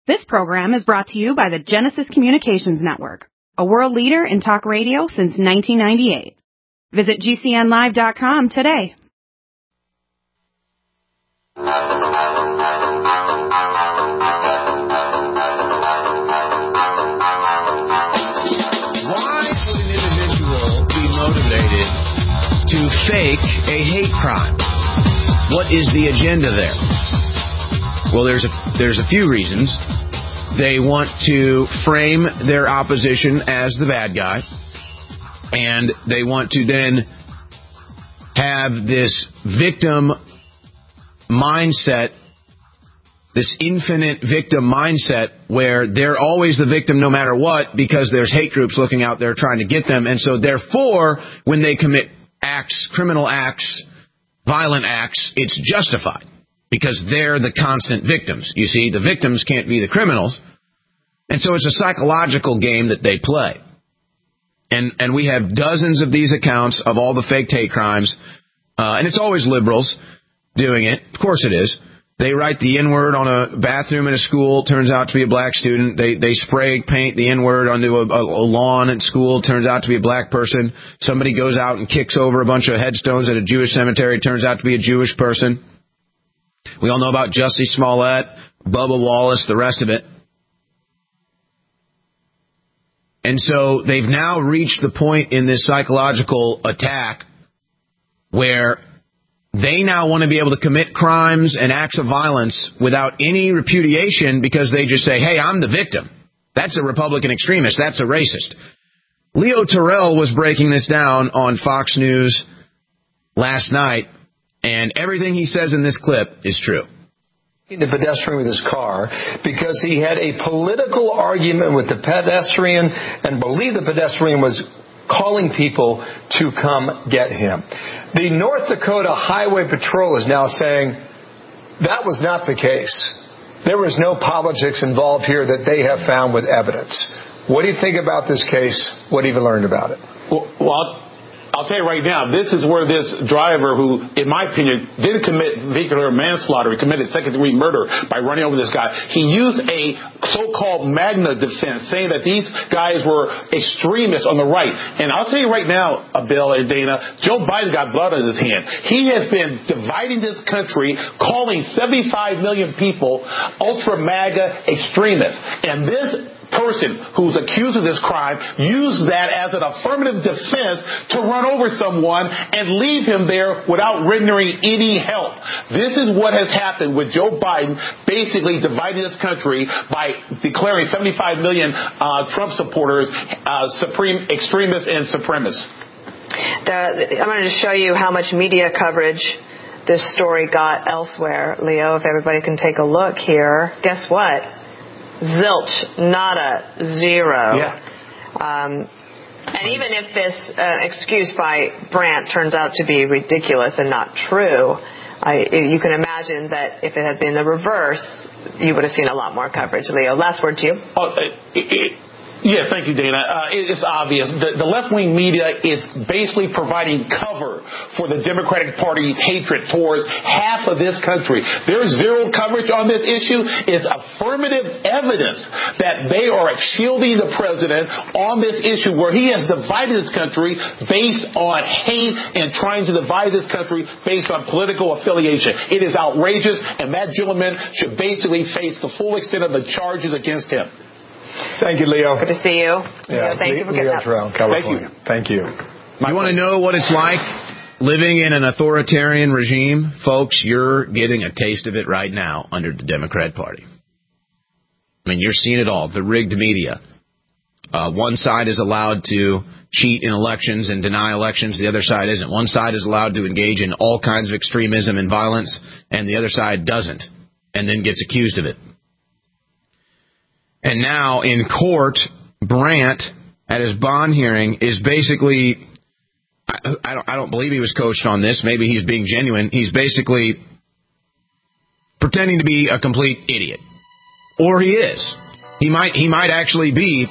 This program is brought to you by the Genesis Communications Network, a world leader in talk radio since 1998. Visit GCNlive.com today. Why would an individual be motivated to fake a hate crime? What is the agenda there? Well, there's a few reasons. They want to frame their opposition as the bad guy, and they want to then have this victim mindset, this infinite victim mindset, where they're always the victim no matter what, because there's hate groups looking out there trying to get them. And so therefore, when they commit acts, criminal acts, violent acts, it's justified, because they're the constant victims. You see, the victims can't be the criminals. And so it's a psychological game that they play. And we have dozens of these accounts of all the faked hate crimes. And it's always liberals doing it. Of course it is. They write the N-word on a bathroom in a school, turns out to be a black student. They spray paint the N-word onto a lawn at school, turns out to be a black person. Somebody goes out and kicks over a bunch of headstones at a Jewish cemetery, turns out to be a Jewish person. We all know about Jussie Smollett, Bubba Wallace, the rest of it. And so they've now reached the point in this psychological attack where they now want to be able to commit crimes and acts of violence without any repudiation, because they just say, hey, I'm the victim. That's a Republican extremist. That's a racist. Leo Terrell was breaking this down on Fox News last night, and everything he says in this clip is true. The pedestrian with his car because he had a political argument with the pedestrian and believed the pedestrian was calling people to come get him. The North Dakota Highway Patrol is now saying that was not the case. There was no politics involved here that they have found with evidence. What do you think about this case? What have you learned about it? Well, I'll tell you right now, this is where this driver, who, in my opinion, didn't commit vehicular manslaughter, he committed second-degree murder by running over this guy. He used a so-called Magna defense, saying that these guys were extremists on the right. And I'll tell you right now, Bill and Dana, Joe Biden got blood on his hand. He has been dividing this country, calling 75 million people ultra-MAGA extremists. And this person who's accused of this crime used that as an affirmative defense to run over someone and leave him there without rendering any help. This is what has happened with Joe Biden basically dividing this country by declaring 75 million Trump supporters supreme extremists and supremacists. I'm going to show you how much media coverage this story got elsewhere, Leo, if everybody can take a look here. Guess what? Zilch, nada, zero. Yeah. And even if this excuse by Brandt turns out to be ridiculous and not true, you can imagine that if it had been the reverse, you would have seen a lot more coverage. Leo, last word to you. Yeah, thank you, Dana. It's obvious. The left-wing media is basically providing cover for the Democratic Party's hatred towards half of this country. Their zero coverage on this issue is affirmative evidence that they are shielding the president on this issue where he has divided this country based on hate and trying to divide this country based on political affiliation. It is outrageous, and that gentleman should basically face the full extent of the charges against him. Thank you, Leo. Good to see you. Yeah, thank you for getting Leo Terrell, California. Thank you. You want to know what it's like living in an authoritarian regime? Folks, you're getting a taste of it right now under the Democrat Party. I mean, you're seeing it all. The rigged media. One side is allowed to cheat in elections and deny elections. The other side isn't. One side is allowed to engage in all kinds of extremism and violence, and the other side doesn't, and then gets accused of it. And now in court, Brandt, at his bond hearing, is basically, I don't believe he was coached on this. Maybe he's being genuine. He's basically pretending to be a complete idiot. Or he is. He might actually be,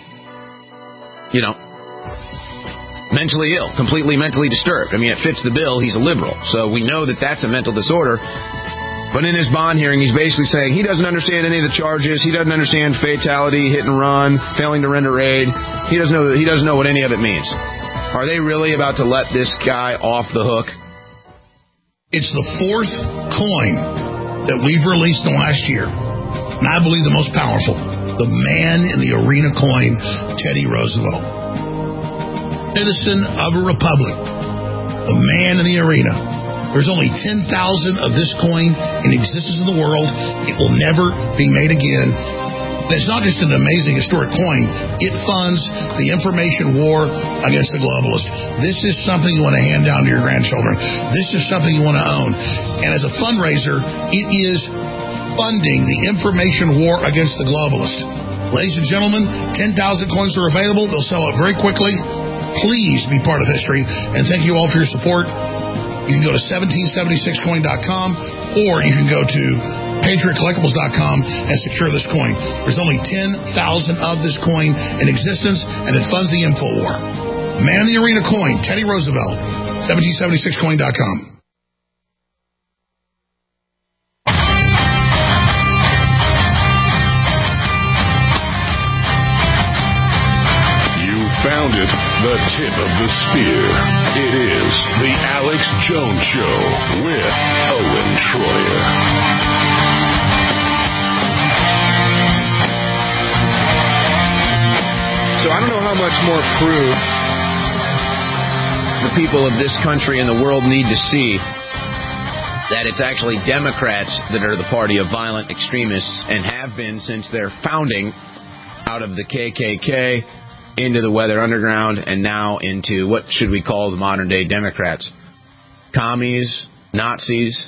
mentally ill, completely mentally disturbed. I mean, it fits the bill. He's a liberal. So we know that that's a mental disorder. But in his bond hearing, he's basically saying he doesn't understand any of the charges. He doesn't understand fatality, hit and run, failing to render aid. He doesn't know what any of it means. Are they really about to let this guy off the hook? It's the fourth coin that we've released in the last year, and I believe the most powerful, the man in the arena coin, Teddy Roosevelt. Citizen of a republic, the man in the arena. There's only 10,000 of this coin in existence in the world. It will never be made again. And it's not just an amazing historic coin. It funds the information war against the globalists. This is something you want to hand down to your grandchildren. This is something you want to own. And as a fundraiser, it is funding the information war against the globalists. Ladies and gentlemen, 10,000 coins are available. They'll sell out very quickly. Please be part of history. And thank you all for your support. You can go to 1776coin.com or you can go to PatriotCollectibles.com and secure this coin. There's only 10,000 of this coin in existence, and it funds the info war. Man in the arena coin, Teddy Roosevelt, 1776coin.com. Found it, the tip of the spear. It is the Alex Jones Show with Owen Troyer. So I don't know how much more proof the people of this country and the world need to see that it's actually Democrats that are the party of violent extremists and have been since their founding out of the KKK into the Weather Underground, and now into what should we call the modern-day Democrats? Commies, Nazis.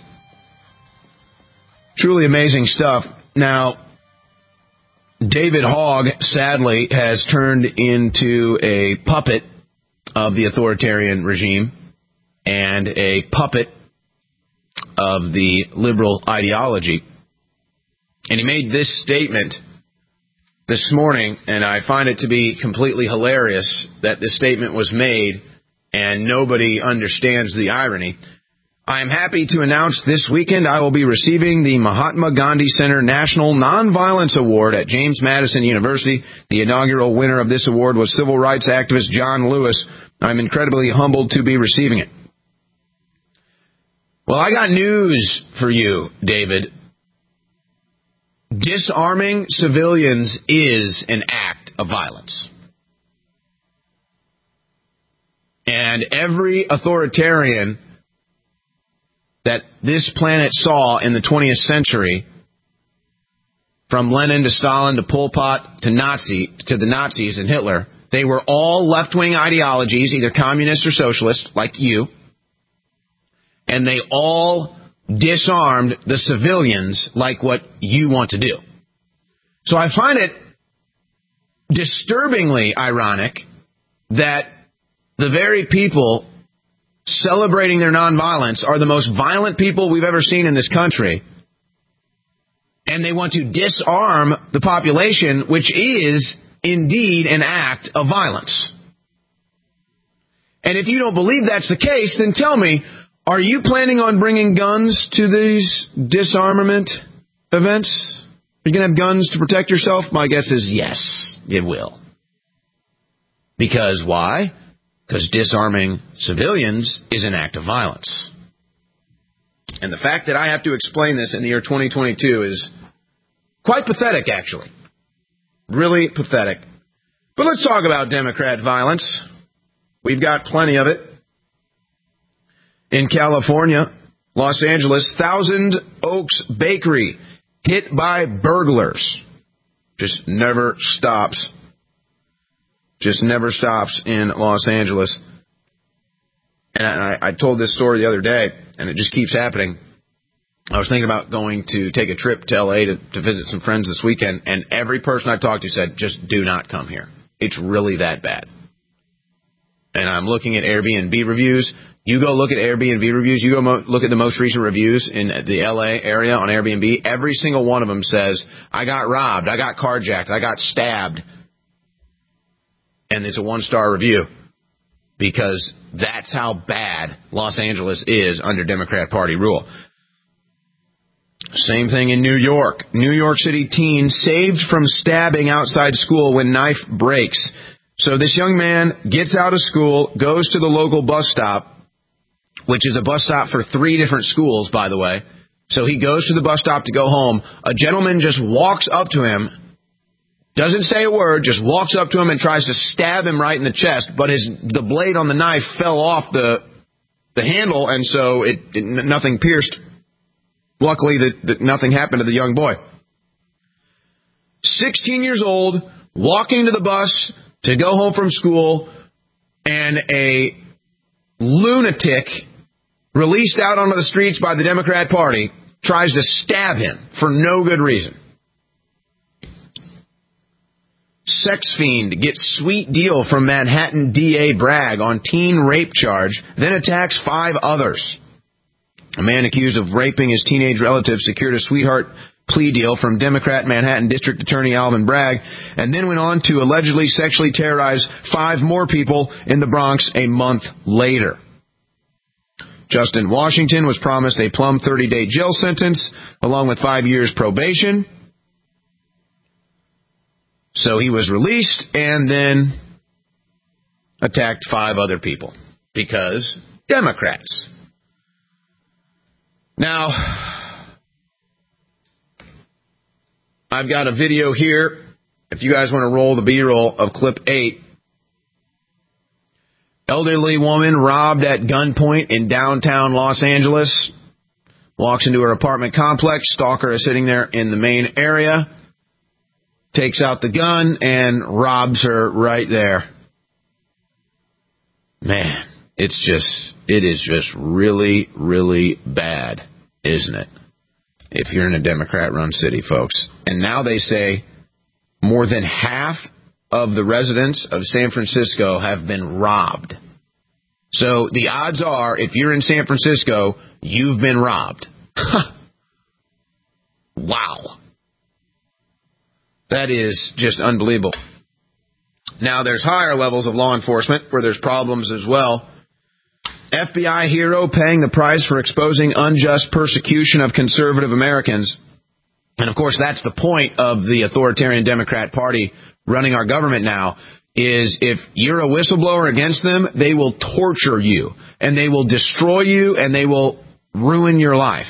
Truly amazing stuff. Now, David Hogg, sadly, has turned into a puppet of the authoritarian regime and a puppet of the liberal ideology. And he made this statement this morning, and I find it to be completely hilarious that this statement was made and nobody understands the irony. I am happy to announce this weekend I will be receiving the Mahatma Gandhi Center National Nonviolence Award at James Madison University. The inaugural winner of this award was civil rights activist John Lewis. I'm incredibly humbled to be receiving it. Well, I got news for you, David. Disarming civilians is an act of violence. And every authoritarian that this planet saw in the 20th century, from Lenin to Stalin to Pol Pot to the Nazis and Hitler, they were all left-wing ideologies, either communist or socialist, like you, and they all disarmed the civilians like what you want to do. So I find it disturbingly ironic that the very people celebrating their nonviolence are the most violent people we've ever seen in this country, and they want to disarm the population, which is indeed an act of violence. And if you don't believe that's the case, then tell me, are you planning on bringing guns to these disarmament events? Are you going to have guns to protect yourself? My guess is yes, it will. Because why? Because disarming civilians is an act of violence. And the fact that I have to explain this in the year 2022 is quite pathetic, actually. Really pathetic. But let's talk about Democrat violence. We've got plenty of it. In California, Los Angeles, Thousand Oaks Bakery hit by burglars. Just never stops. Just never stops in Los Angeles. And I told this story the other day, and it just keeps happening. I was thinking about going to take a trip to L.A. to visit some friends this weekend, and every person I talked to said, just do not come here. It's really that bad. And I'm looking at Airbnb reviews. You go look at Airbnb reviews. You go look at the most recent reviews in the L.A. area on Airbnb. Every single one of them says, I got robbed, I got carjacked, I got stabbed. And it's a 1-star review because that's how bad Los Angeles is under Democrat Party rule. Same thing in New York. New York City teen saved from stabbing outside school when knife breaks. So this young man gets out of school, goes to the local bus stop, which is a bus stop for 3 different schools, by the way. So he goes to the bus stop to go home. A gentleman just walks up to him, doesn't say a word, just walks up to him and tries to stab him right in the chest. But the blade on the knife fell off the handle, and so nothing pierced. Luckily, that nothing happened to the young boy. 16 years old, walking to the bus to go home from school, and a lunatic released out onto the streets by the Democrat Party tries to stab him for no good reason. Sex fiend gets sweet deal from Manhattan DA Bragg on teen rape charge, then attacks 5 others. A man accused of raping his teenage relative secured a sweetheart plea deal from Democrat Manhattan District Attorney Alvin Bragg, and then went on to allegedly sexually terrorize 5 more people in the Bronx a month later. Justin Washington was promised a plum 30-day jail sentence, along with 5 years probation. So he was released and then attacked 5 other people because Democrats. Now, I've got a video here. If you guys want to roll the B-roll of clip 8. Elderly woman robbed at gunpoint in downtown Los Angeles. Walks into her apartment complex. Stalker is sitting there in the main area. Takes out the gun and robs her right there. Man, it is just really, really bad, isn't it? If you're in a Democrat-run city, folks. And now they say more than half of the residents of San Francisco have been robbed. So the odds are, if you're in San Francisco, you've been robbed. Wow. That is just unbelievable. Now, there's higher levels of law enforcement where there's problems as well. FBI hero paying the price for exposing unjust persecution of conservative Americans. And, of course, that's the point of the authoritarian Democrat Party running our government now, is if you're a whistleblower against them, they will torture you, and they will destroy you, and they will ruin your life.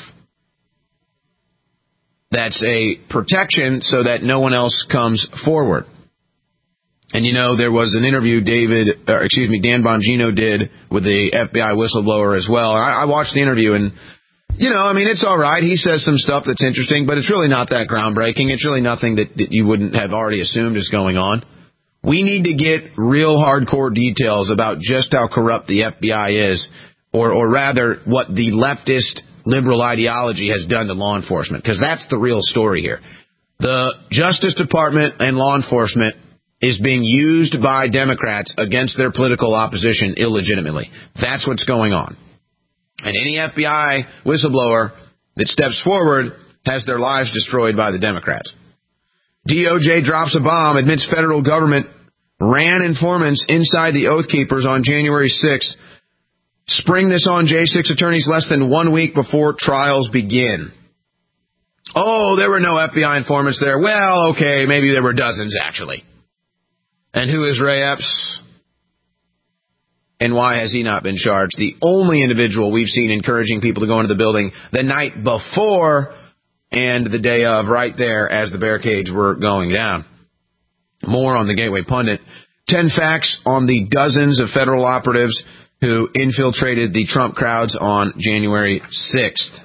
That's a protection so that no one else comes forward. And, you know, there was an interview Dan Bongino did with the FBI whistleblower as well. I watched the interview, and, you know, I mean, it's all right. He says some stuff that's interesting, but it's really not that groundbreaking. It's really nothing that you wouldn't have already assumed is going on. We need to get real hardcore details about just how corrupt the FBI is, or rather what the leftist liberal ideology has done to law enforcement, because that's the real story here. The Justice Department and law enforcement is being used by Democrats against their political opposition illegitimately. That's what's going on. And any FBI whistleblower that steps forward has their lives destroyed by the Democrats. DOJ drops a bomb, admits federal government ran informants inside the Oath Keepers on January 6th. Spring this on J6 attorneys less than 1 week before trials begin. Oh, there were no FBI informants there. Well, okay, maybe there were dozens, actually. And who is Ray Epps? And why has he not been charged? The only individual we've seen encouraging people to go into the building the night before and the day of, right there as the barricades were going down. More on the Gateway Pundit. 10 facts on the dozens of federal operatives who infiltrated the Trump crowds on January 6th.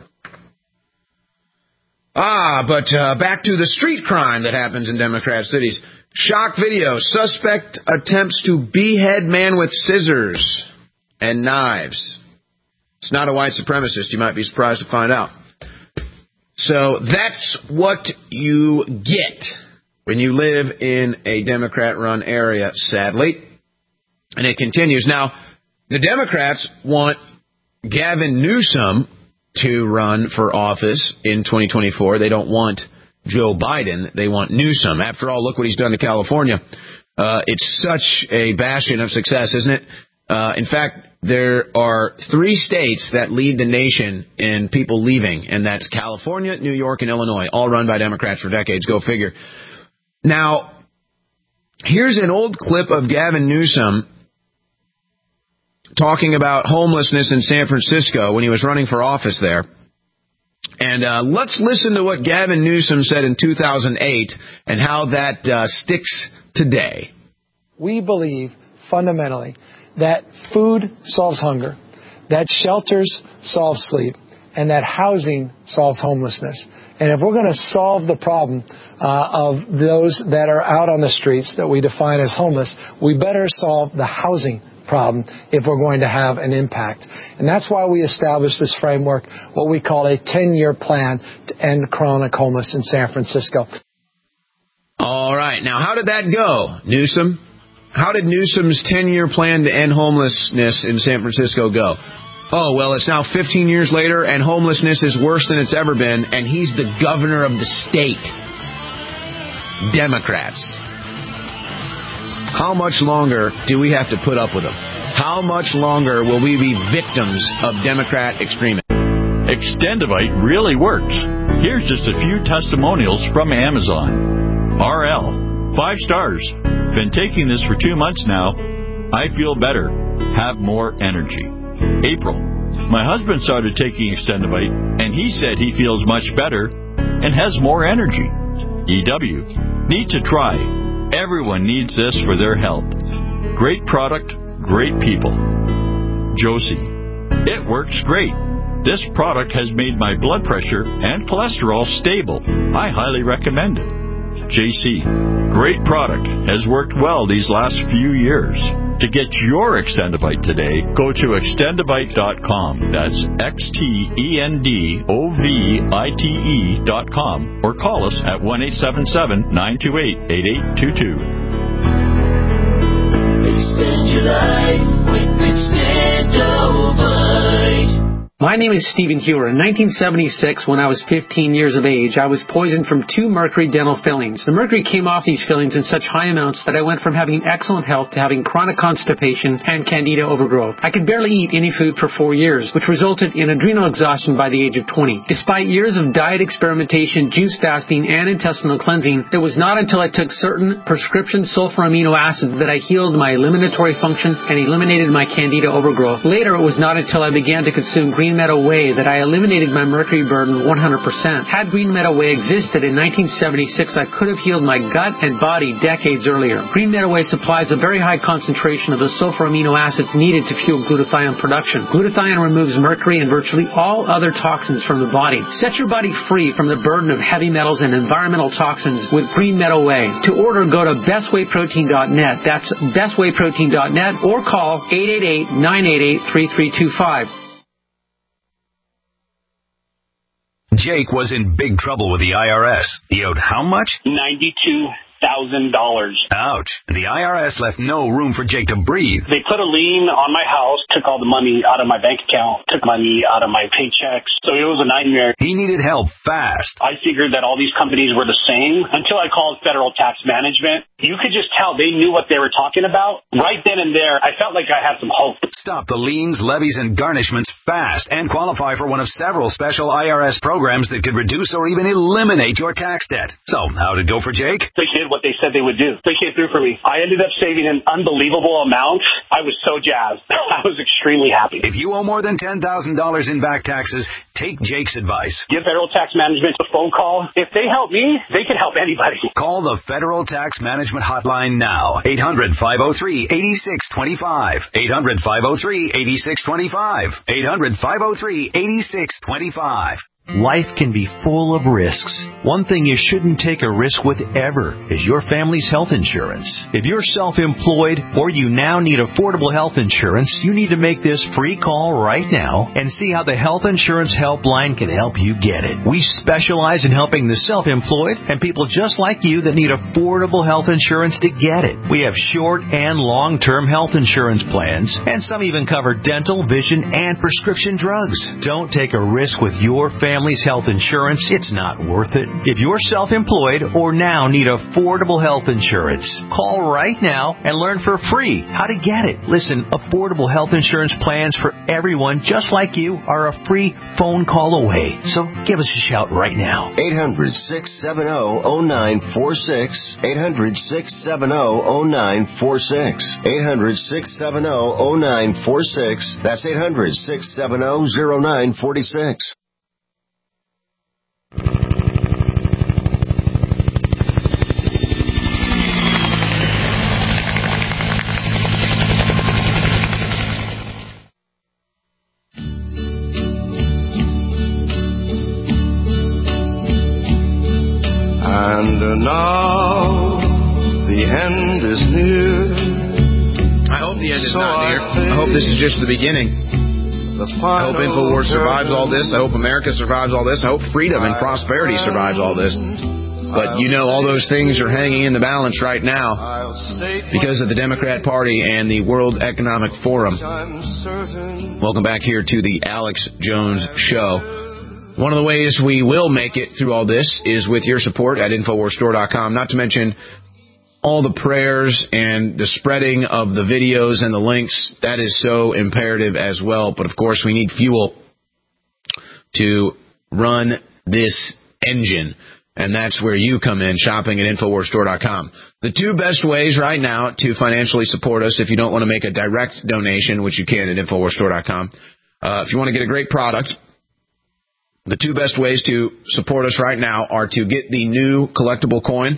But back to the street crime that happens in Democrat cities. Shock video. Suspect attempts to behead man with scissors and knives. It's not a white supremacist. You might be surprised to find out. So that's what you get when you live in a Democrat-run area, sadly. And it continues. Now, the Democrats want Gavin Newsom to run for office in 2024. They don't want Joe Biden. They want Newsom. After all, look what he's done to California. It's such a bastion of success, isn't it? In fact, there are 3 states that lead the nation in people leaving, and that's California, New York, and Illinois, all run by Democrats for decades. Go figure. Now, here's an old clip of Gavin Newsom talking about homelessness in San Francisco when he was running for office there. And let's listen to what Gavin Newsom said in 2008 and how that sticks today. We believe fundamentally that food solves hunger, that shelters solve sleep, and that housing solves homelessness. And if we're going to solve the problem of those that are out on the streets that we define as homeless, we better solve the housing problem if we're going to have an impact. And that's why we established this framework, what we call a 10-year plan to end chronic homelessness in San Francisco. All right. Now, how did that go, Newsom? How did Newsom's 10-year plan to end homelessness in San Francisco go? Oh, well, it's now 15 years later, and homelessness is worse than it's ever been, and he's the governor of the state. Democrats. How much longer do we have to put up with them? How much longer will we be victims of Democrat extremism? Extendivite really works. Here's just a few testimonials from Amazon. RL, 5 stars. Been taking this for 2 months now. I feel better. Have more energy. April, my husband started taking Extendivite, and he said he feels much better and has more energy. EW, need to try. Everyone needs this for their health. Great product, great people. Josie, it works great. This product has made my blood pressure and cholesterol stable. I highly recommend it. JC, great product. Has worked well these last few years. To get your Extendivite today, go to extendivite.com. That's XTENDOVITE.com or call us at 1-877-928-8822. Extend your life with Extendovite. My name is Stephen Hewer. In 1976, when I was 15 years of age, I was poisoned from 2 mercury dental fillings. The mercury came off these fillings in such high amounts that I went from having excellent health to having chronic constipation and candida overgrowth. I could barely eat any food for 4 years, which resulted in adrenal exhaustion by the age of 20. Despite years of diet experimentation, juice fasting, and intestinal cleansing, it was not until I took certain prescription sulfur amino acids that I healed my eliminatory function and eliminated my candida overgrowth. Later, it was not until I began to consume Green Meadow Whey that I eliminated my mercury burden 100%. Had Green Meadow Whey existed in 1976, I could have healed my gut and body decades earlier. Green Meadow Whey supplies a very high concentration of the sulfur amino acids needed to fuel glutathione production. Glutathione removes mercury and virtually all other toxins from the body. Set your body free from the burden of heavy metals and environmental toxins with Green Meadow Whey. To order, go to bestwayprotein.net. That's bestwayprotein.net or call 888-988-3325. Jake was in big trouble with the IRS. He owed how much? $92,000. Ouch. The IRS left no room for Jake to breathe. They put a lien on my house, took all the money out of my bank account, took money out of my paychecks. So it was a nightmare. He needed help fast. I figured that all these companies were the same until I called Federal Tax Management. You could just tell they knew what they were talking about. Right then and there, I felt like I had some hope. Stop the liens, levies, and garnishments fast and qualify for one of several special IRS programs that could reduce or even eliminate your tax debt. So, how'd it go for Jake? They did what they said they would do. They came through for me. I ended up saving an unbelievable amount. I was so jazzed. I was extremely happy. If you owe more than $10,000 in back taxes, take Jake's advice. Give Federal Tax Management a phone call. If they help me, they can help anybody. Call the Federal Tax Management Hotline now. 800-503-8625. 800-503-8625. 800-503-8625. Life can be full of risks. One thing you shouldn't take a risk with ever is your family's health insurance. If you're self-employed or you now need affordable health insurance, you need to make this free call right now and see how the Health Insurance Helpline can help you get it. We specialize in helping the self-employed and people just like you that need affordable health insurance to get it. We have short and long-term health insurance plans, and some even cover dental, vision, and prescription drugs. Don't take a risk with your family family's health insurance, it's not worth it. If you're self-employed or now need affordable health insurance, call right now and learn for free how to get it. Listen, affordable health insurance plans for everyone just like you are a free phone call away. So give us a shout right now. 800-670-0946. 800-670-0946. 800-670-0946. That's 800-670-0946. And now the end is near. I hope the end is not near. I hope this is just the beginning. I hope InfoWars survives all this. I hope America survives all this. I hope freedom and prosperity survives all this. But you know, all those things are hanging in the balance right now because of the Democrat Party and the World Economic Forum. Welcome back here to the Alex Jones Show. One of the ways we will make it through all this is with your support at InfoWarsStore.com, not to mention all the prayers and the spreading of the videos and the links. That is so imperative as well. But, of course, we need fuel to run this engine. And that's where you come in, shopping at InfoWarsStore.com. The two best ways right now to financially support us, if you don't want to make a direct donation, which you can at InfoWarsStore.com, if you want to get a great product, the two best ways to support us right now are to get the new collectible coin.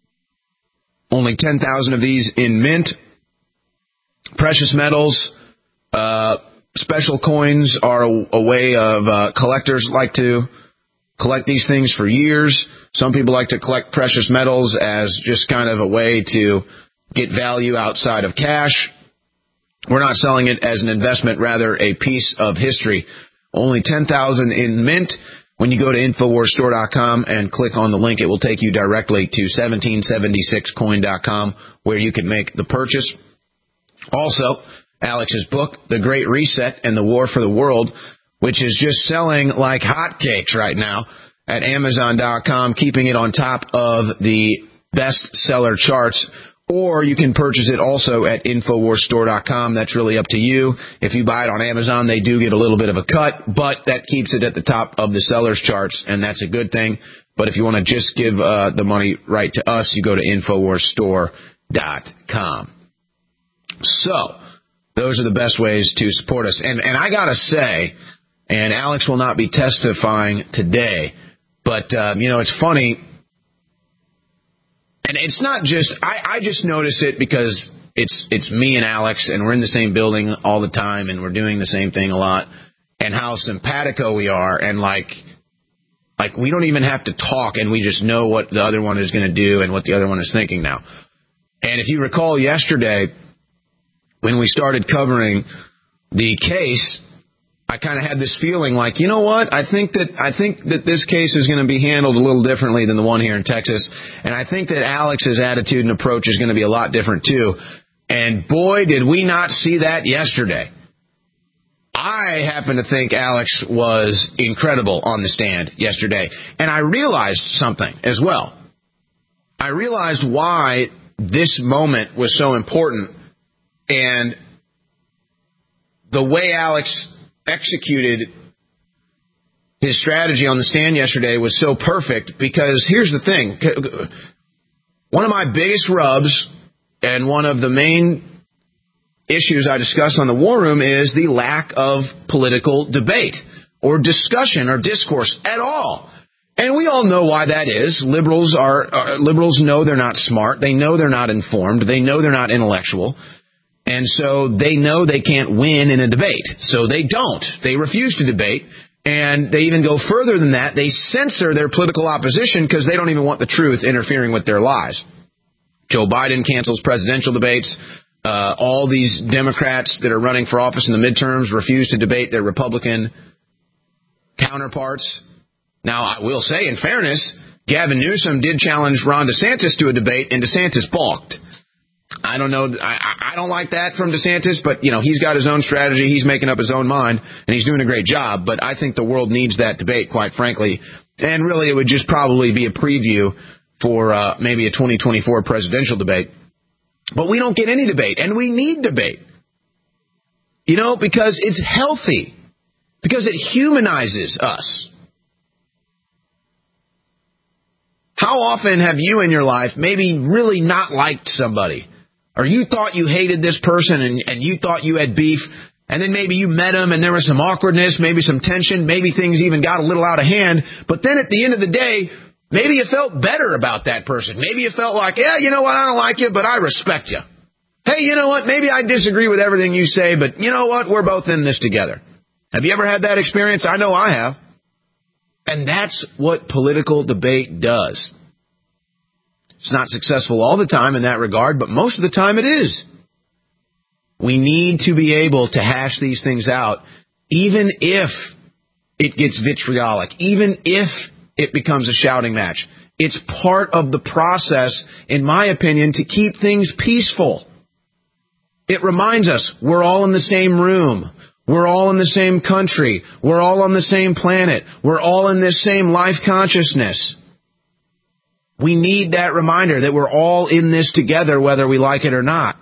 Only 10,000 of these in mint. Precious metals, special coins are a way of collectors like to collect these things for years. Some people like to collect precious metals as just kind of a way to get value outside of cash. We're not selling it as an investment, rather a piece of history. Only 10,000 in mint. When you go to InfoWarsStore.com and click on the link, it will take you directly to 1776coin.com where you can make the purchase. Also, Alex's book, The Great Reset and the War for the World, which is just selling like hotcakes right now at Amazon.com, keeping it on top of the bestseller charts. Or you can purchase it also at InfoWarsStore.com. That's really up to you. If you buy it on Amazon, they do get a little bit of a cut, but that keeps it at the top of the sellers charts, and that's a good thing. But if you want to just give the money right to us, you go to InfoWarsStore.com. So, those are the best ways to support us. And I got to say, and Alex will not be testifying today, but, it's funny. And it's not just, I just notice it because it's me and Alex, and we're in the same building all the time, and we're doing the same thing a lot, and how simpatico we are, and like we don't even have to talk, and we just know what the other one is going to do and what the other one is thinking now. And if you recall yesterday, when we started covering the case, I kind of had this feeling like, you know what? I think that this case is going to be handled a little differently than the one here in Texas. And I think that Alex's attitude and approach is going to be a lot different too. And boy, did we not see that yesterday. I happen to think Alex was incredible on the stand yesterday. And I realized something as well. I realized why this moment was so important. And the way Alex executed his strategy on the stand yesterday was so perfect, because here's the thing. One of my biggest rubs and one of the main issues I discuss on the War Room is the lack of political debate or discussion or discourse at all. And we all know why that is. Liberals know they're not smart. They know they're not informed. They know they're not intellectual. And so they know they can't win in a debate. So they don't. They refuse to debate. And they even go further than that. They censor their political opposition because they don't even want the truth interfering with their lies. Joe Biden cancels presidential debates. All these Democrats that are running for office in the midterms refuse to debate their Republican counterparts. Now, I will say, in fairness, Gavin Newsom did challenge Ron DeSantis to a debate, and DeSantis balked. I don't know. I don't like that from DeSantis, but, he's got his own strategy. He's making up his own mind, and he's doing a great job. But I think the world needs that debate, quite frankly. And really, it would just probably be a preview for maybe a 2024 presidential debate. But we don't get any debate, and we need debate. Because it's healthy. Because it humanizes us. How often have you in your life maybe really not liked somebody? Or you thought you hated this person and you thought you had beef, and then maybe you met him and there was some awkwardness, maybe some tension, maybe things even got a little out of hand. But then at the end of the day, maybe you felt better about that person. Maybe you felt like, yeah, you know what, I don't like you, but I respect you. Hey, you know what, maybe I disagree with everything you say, but you know what, we're both in this together. Have you ever had that experience? I know I have. And that's what political debate does. It's not successful all the time in that regard, but most of the time it is. We need to be able to hash these things out, even if it gets vitriolic, even if it becomes a shouting match. It's part of the process, in my opinion, to keep things peaceful. It reminds us we're all in the same room. We're all in the same country. We're all on the same planet. We're all in this same life consciousness. We need that reminder that we're all in this together, whether we like it or not.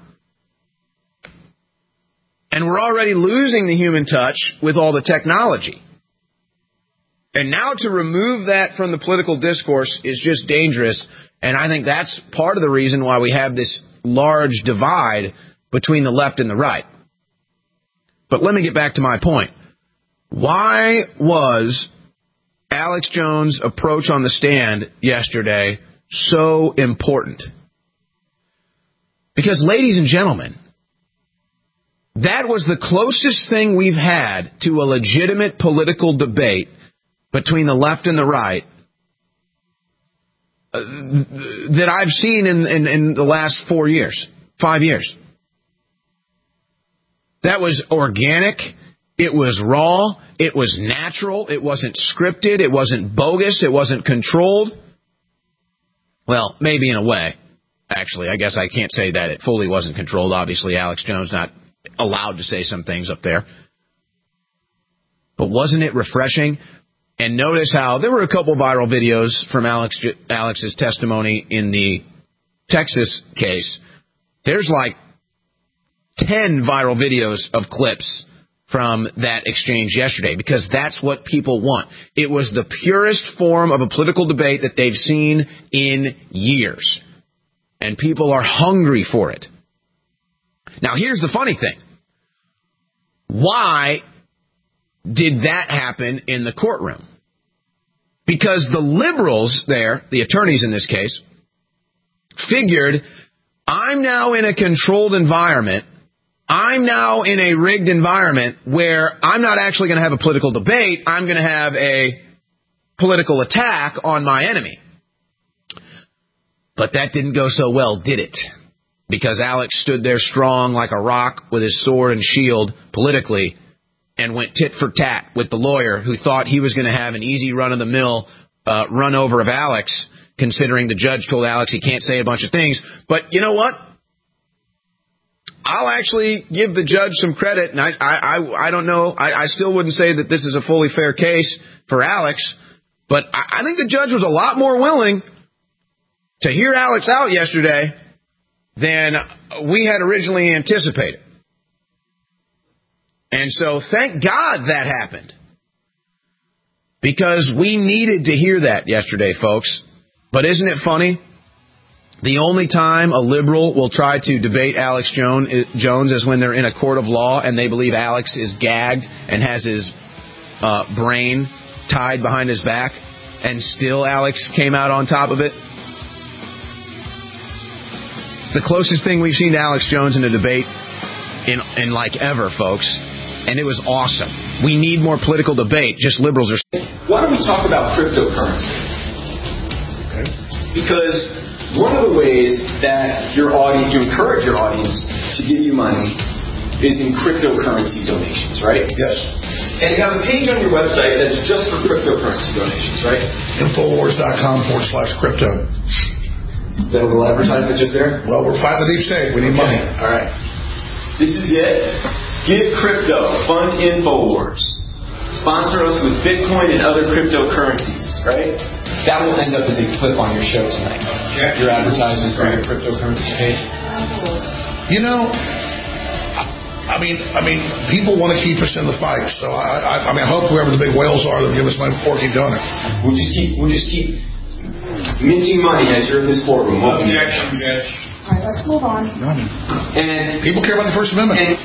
And we're already losing the human touch with all the technology. And now to remove that from the political discourse is just dangerous. And I think that's part of the reason why we have this large divide between the left and the right. But let me get back to my point. Why was Alex Jones' approach on the stand yesterday so important? Because, ladies and gentlemen, that was the closest thing we've had to a legitimate political debate between the left and the right that I've seen in the last 5 years. That was organic. It was raw. It was natural. It wasn't scripted. It wasn't bogus. It wasn't controlled. Well, maybe in a way. Actually, I guess I can't say that it fully wasn't controlled. Obviously, Alex Jones not allowed to say some things up there. But wasn't it refreshing? And notice how there were a couple viral videos from Alex's testimony in the Texas case. There's like 10 viral videos of clips from that exchange yesterday, because that's what people want. It was the purest form of a political debate that they've seen in years. And people are hungry for it. Now, here's the funny thing. Why did that happen in the courtroom? Because the liberals there, the attorneys in this case, figured, I'm now in a controlled environment. I'm now in a rigged environment where I'm not actually going to have a political debate. I'm going to have a political attack on my enemy. But that didn't go so well, did it? Because Alex stood there strong like a rock with his sword and shield politically and went tit for tat with the lawyer who thought he was going to have an easy run-of-the-mill run over of Alex, considering the judge told Alex he can't say a bunch of things. But you know what? I'll actually give the judge some credit, and I don't know. I still wouldn't say that this is a fully fair case for Alex, but I think the judge was a lot more willing to hear Alex out yesterday than we had originally anticipated. And so thank God that happened, because we needed to hear that yesterday, folks. But isn't it funny? The only time a liberal will try to debate Alex Jones is when they're in a court of law and they believe Alex is gagged and has his brain tied behind his back, and still Alex came out on top of it. It's the closest thing we've seen to Alex Jones in a debate in like ever, folks. And it was awesome. We need more political debate. Just liberals are... Why don't we talk about cryptocurrency? Okay. Because one of the ways that you encourage your audience to give you money is in cryptocurrency donations, right? Yes. And you have a page on your website that's just for cryptocurrency donations, right? Infowars.com/crypto. Is that a little advertisement just there? Well, we're fighting the deep state. We need money. All right. This is it. Get crypto. Fun InfoWars. Sponsor us with Bitcoin and other cryptocurrencies, right? That will end up as a clip on your show tonight. Okay. Your advertising for your cryptocurrency page. You know, I mean, people want to keep us in the fight. So I hope whoever the big whales are, they'll give us money before we keep doing it. We'll just keep minting money as you're in this courtroom. Objection. All right, let's move on. And people care about the First Amendment.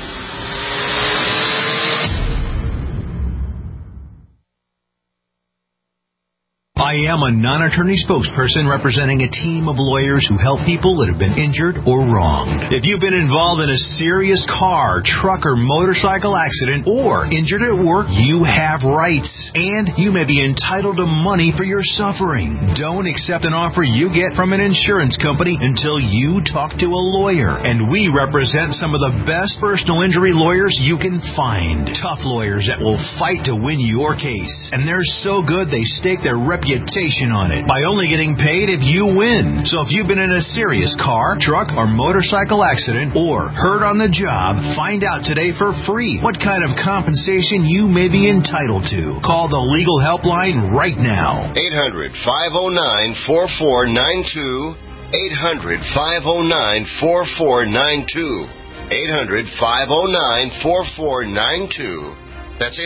I am a non-attorney spokesperson representing a team of lawyers who help people that have been injured or wronged. If you've been involved in a serious car, truck, or motorcycle accident or injured at work, you have rights, and you may be entitled to money for your suffering. Don't accept an offer you get from an insurance company until you talk to a lawyer, and we represent some of the best personal injury lawyers you can find. Tough lawyers that will fight to win your case, and they're so good they stake their reputation on it by only getting paid if you win. So if you've been in a serious car, truck, or motorcycle accident or hurt on the job, find out today for free what kind of compensation you may be entitled to. Call the legal helpline right now. 800-509-4492. 800-509-4492. 800-509-4492. That's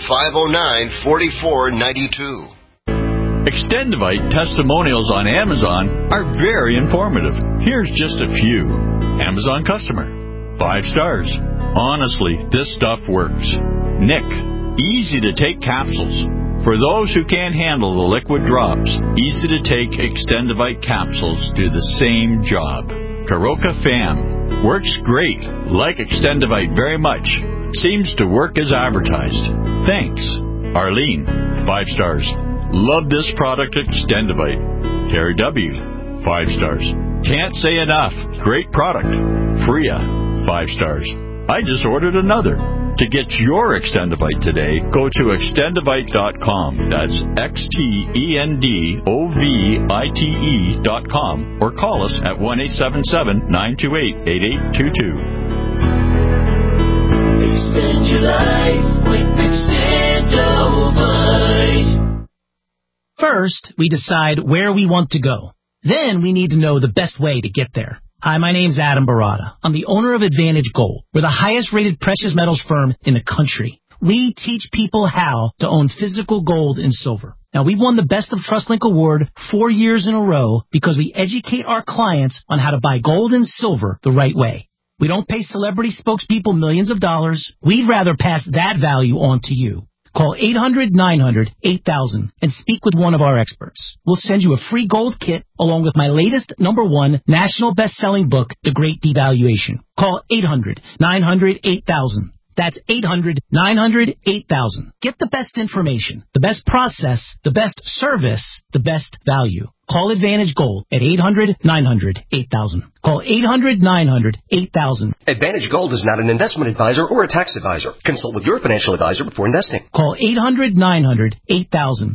800-509-4492. Extendivite testimonials on Amazon are very informative. Here's just a few. Amazon customer. 5 stars. Honestly, this stuff works. Nick. Easy to take capsules. For those who can't handle the liquid drops, easy to take Extendivite capsules do the same job. Karoka Fam. Works great. Like Extendivite very much. Seems to work as advertised. Thanks. Arlene. 5 stars. Love this product, Extendivite. Terry W. 5 stars. Can't say enough. Great product. Freya. 5 stars. I just ordered another. To get your Extendivite today, go to extendivite.com. That's XTENDOVITE.com or call us at 1-877-928-8822. Extend your life with Extendivite. First, we decide where we want to go. Then we need to know the best way to get there. Hi, my name's Adam Barada. I'm the owner of Advantage Gold. We're the highest rated precious metals firm in the country. We teach people how to own physical gold and silver. Now, we've won the Best of TrustLink Award 4 years in a row because we educate our clients on how to buy gold and silver the right way. We don't pay celebrity spokespeople millions of dollars. We'd rather pass that value on to you. Call 800-900-8000 and speak with one of our experts. We'll send you a free gold kit along with my latest #1 national best-selling book, The Great Devaluation. Call 800-900-8000. That's 800-900-8000. Get the best information, the best process, the best service, the best value. Call Advantage Gold at 800-900-8000. Call 800-900-8000. Advantage Gold is not an investment advisor or a tax advisor. Consult with your financial advisor before investing. Call 800-900-8000.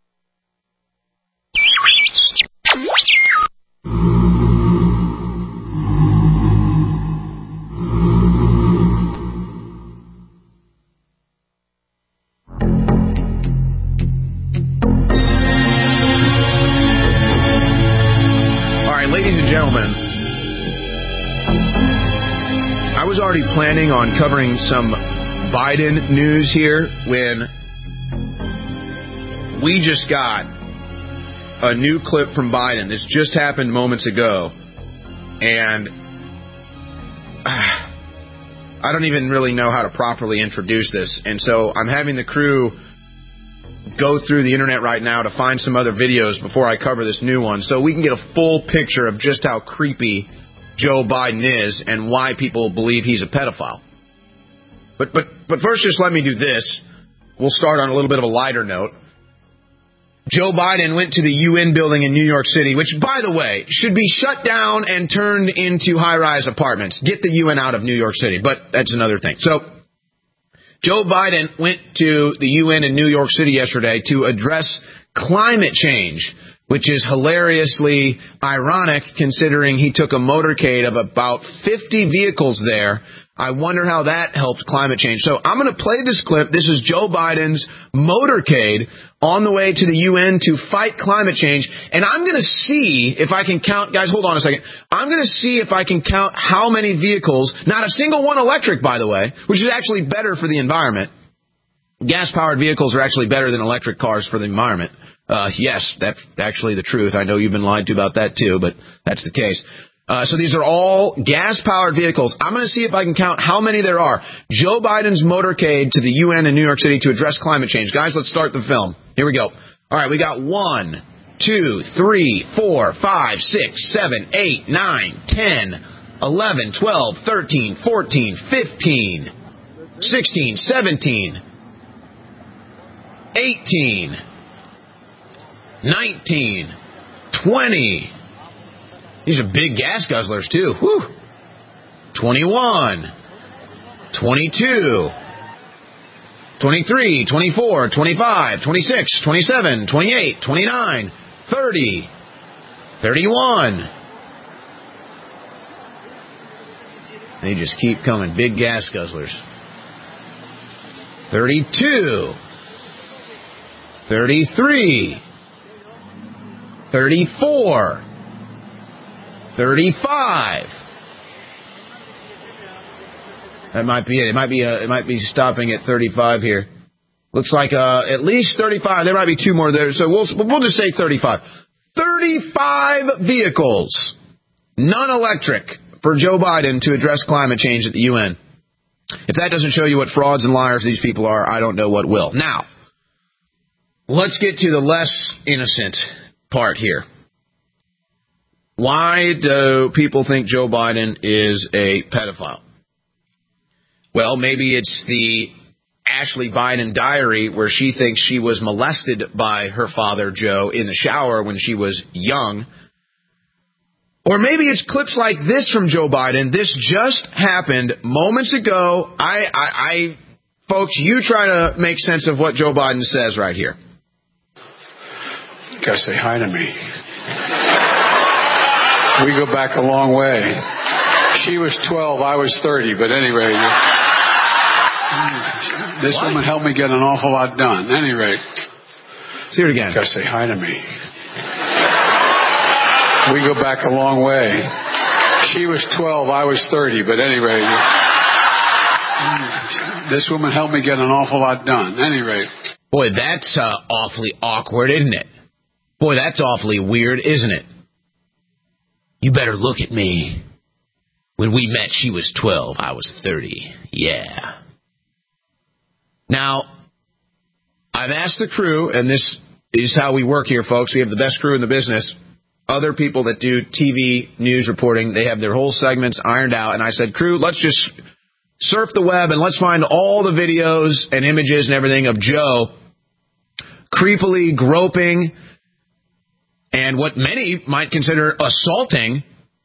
Ladies and gentlemen, I was already planning on covering some Biden news here when we just got a new clip from Biden. This just happened moments ago, and I don't even really know how to properly introduce this, and so I'm having the crew go through the internet right now to find some other videos before I cover this new one so we can get a full picture of just how creepy Joe Biden is and why people believe he's a pedophile. But first, just let me do this. We'll start on a little bit of a lighter note. Joe Biden went to the UN building in New York City, which, by the way, should be shut down and turned into high-rise apartments. Get the UN out of New York City, but that's another thing. So Joe Biden went to the UN in New York City yesterday to address climate change. which is hilariously ironic considering he took a motorcade of about 50 vehicles there. I wonder how that helped climate change. So I'm going to play this clip. This is Joe Biden's motorcade on the way to the UN to fight climate change. And I'm going to see if I can count. Guys, hold on a second. I'm going to see if I can count how many vehicles, not a single one electric, by the way, which is actually better for the environment. Gas-powered vehicles are actually better than electric cars for the environment. Yes, that's actually the truth. I know you've been lied to about that, too, but that's the case. So these are all gas-powered vehicles. I'm going to see if I can count how many there are. Joe Biden's motorcade to the UN in New York City to address climate change. Guys, let's start the film. Here we go. All right, we got 1, 2, 3, 4, 5, 6, 7, 8, 9, 10, 11, 12, 13, 14, 15, 16, 17, 18, 19, 20. These are big gas guzzlers, too. Whew. 21, 22, 23, 24, 25, 26, 27, 28, 29, 30, 31. They just keep coming. Big gas guzzlers. 32, 33, 34, 35. That might be it. It might be stopping at 35 here. Looks like at least 35. There might be two more there. So we'll just say 35. 35 vehicles, non-electric, for Joe Biden to address climate change at the UN. If that doesn't show you what frauds and liars these people are, I don't know what will. Now, let's get to the less innocent part here. Why do people think Joe Biden is a pedophile? Well, maybe it's the Ashley Biden diary where she thinks she was molested by her father, Joe, in the shower when she was young. Or maybe it's clips like this from Joe Biden. This just happened moments ago. Folks, you try to make sense of what Joe Biden says right here. You gotta say hi to me. We go back a long way. She was 12, I was 30, but anyway, this woman helped me get an awful lot done. Anyway. See it again. You gotta say hi to me. We go back a long way. She was 12, I was 30, but anyway. This woman helped me get an awful lot done. Anyway. Boy, that's awfully awkward, isn't it? Boy, that's awfully weird, isn't it? You better look at me. When we met, she was 12. I was 30. Yeah. Now, I've asked the crew, and this is how we work here, folks. We have the best crew in the business. Other people that do TV news reporting, they have their whole segments ironed out. And I said, crew, let's just surf the web and let's find all the videos and images and everything of Joe creepily groping and what many might consider assaulting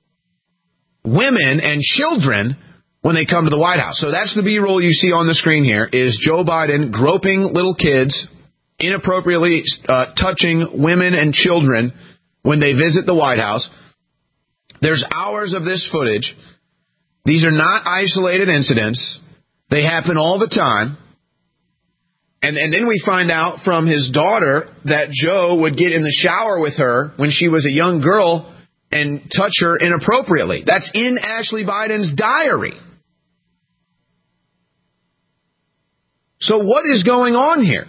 women and children when they come to the White House. So that's the B-roll you see on the screen here, is Joe Biden groping little kids, inappropriately touching women and children when they visit the White House. There's hours of this footage. These are not isolated incidents. They happen all the time. And then we find out from his daughter that Joe would get in the shower with her when she was a young girl and touch her inappropriately. That's in Ashley Biden's diary. So what is going on here?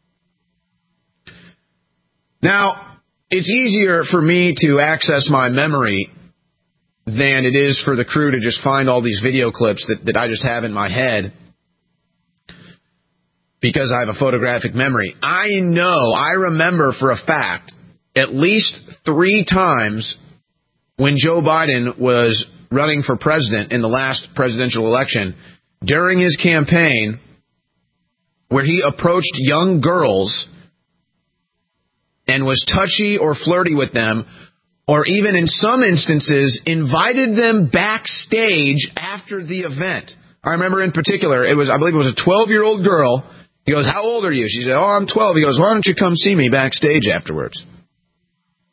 Now, it's easier for me to access my memory than it is for the crew to just find all these video clips that I just have in my head, because I have a photographic memory. I remember for a fact at least 3 times when Joe Biden was running for president in the last presidential election, during his campaign, where he approached young girls and was touchy or flirty with them, or even in some instances invited them backstage after the event. I remember in particular, I believe it was a 12-year-old girl. He goes, "How old are you?" She said, "Oh, I'm 12. He goes, "Why don't you come see me backstage afterwards?"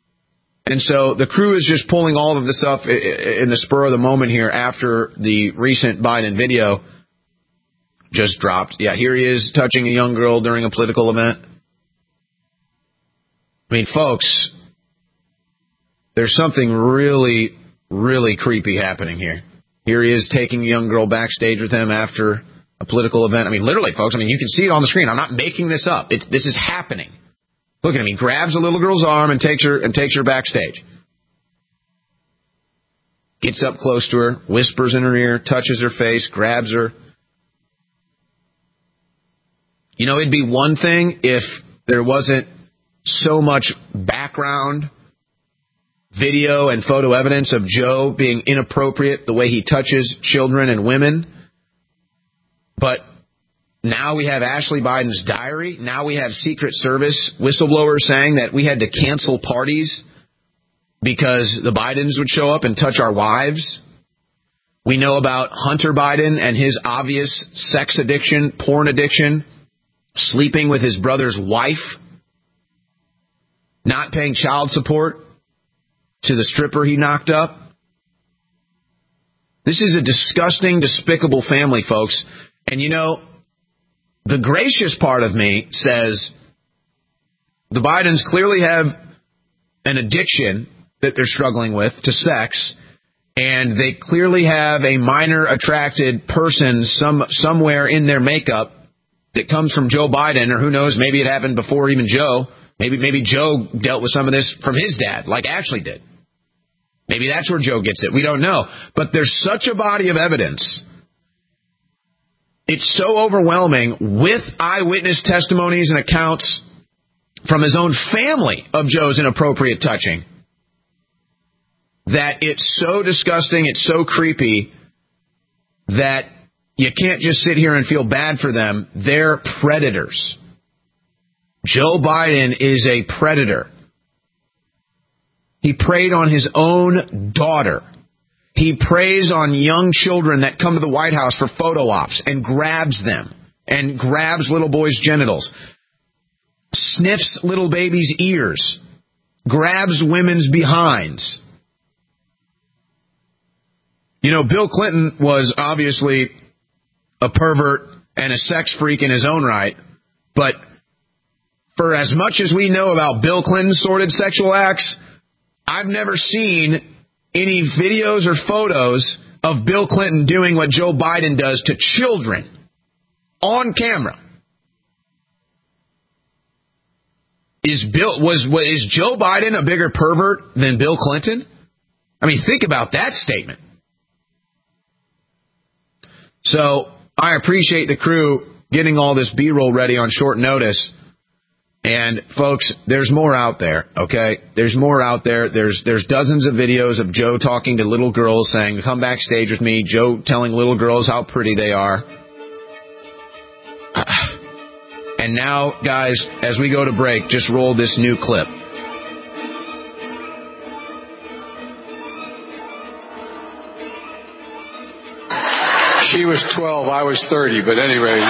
And so the crew is just pulling all of this up in the spur of the moment here after the recent Biden video just dropped. Yeah, here he is touching a young girl during a political event. I mean, folks, there's something really, really creepy happening here. Here he is taking a young girl backstage with him after a political event. I mean, literally, folks, I mean, you can see it on the screen. I'm not making this up. This is happening. Look at him. He grabs a little girl's arm and takes her backstage. Gets up close to her, whispers in her ear, touches her face, grabs her. You know, it'd be one thing if there wasn't so much background video and photo evidence of Joe being inappropriate, the way he touches children and women. But now we have Ashley Biden's diary. Now we have Secret Service whistleblowers saying that we had to cancel parties because the Bidens would show up and touch our wives. We know about Hunter Biden and his obvious sex addiction, porn addiction, sleeping with his brother's wife, not paying child support to the stripper he knocked up. This is a disgusting, despicable family, folks. And you know, the gracious part of me says the Bidens clearly have an addiction that they're struggling with to sex, and they clearly have a minor attracted person somewhere in their makeup that comes from Joe Biden, or who knows, maybe it happened before even Joe. Maybe Joe dealt with some of this from his dad, like Ashley did. Maybe that's where Joe gets it. We don't know. But there's such a body of evidence. It's so overwhelming with eyewitness testimonies and accounts from his own family of Joe's inappropriate touching that it's so disgusting, it's so creepy that you can't just sit here and feel bad for them. They're predators. Joe Biden is a predator. He preyed on his own daughter. He preys on young children that come to the White House for photo ops and grabs them and grabs little boys' genitals, sniffs little babies' ears, grabs women's behinds. You know, Bill Clinton was obviously a pervert and a sex freak in his own right, but for as much as we know about Bill Clinton's sordid sexual acts, I've never seen any videos or photos of Bill Clinton doing what Joe Biden does to children on camera. Is Joe Biden a bigger pervert than Bill Clinton? I mean, think about that statement. So I appreciate the crew getting all this B-roll ready on short notice. And folks, there's more out there, okay? There's more out there. There's dozens of videos of Joe talking to little girls saying, come backstage with me. Joe telling little girls how pretty they are. And now, guys, as we go to break, just roll this new clip. She was 12, I was 30, but anyway...